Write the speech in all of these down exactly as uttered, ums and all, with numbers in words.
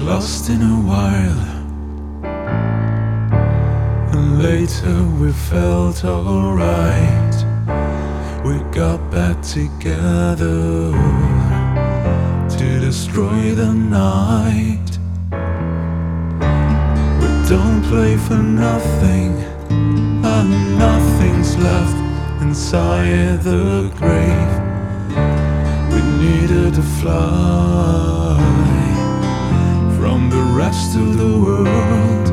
lost in a while, and later we felt alright. We got back together to destroy the night. We don't play for nothing, and nothing's left inside the grave. We needed to fly from the rest of the world.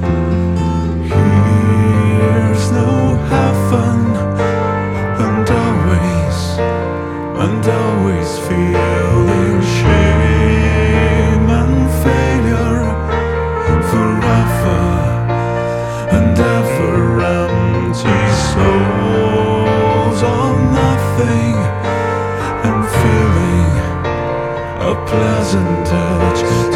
Here's no heaven, and always, and always feeling shame and failure forever and ever. Empty souls of nothing and feeling a pleasant touch.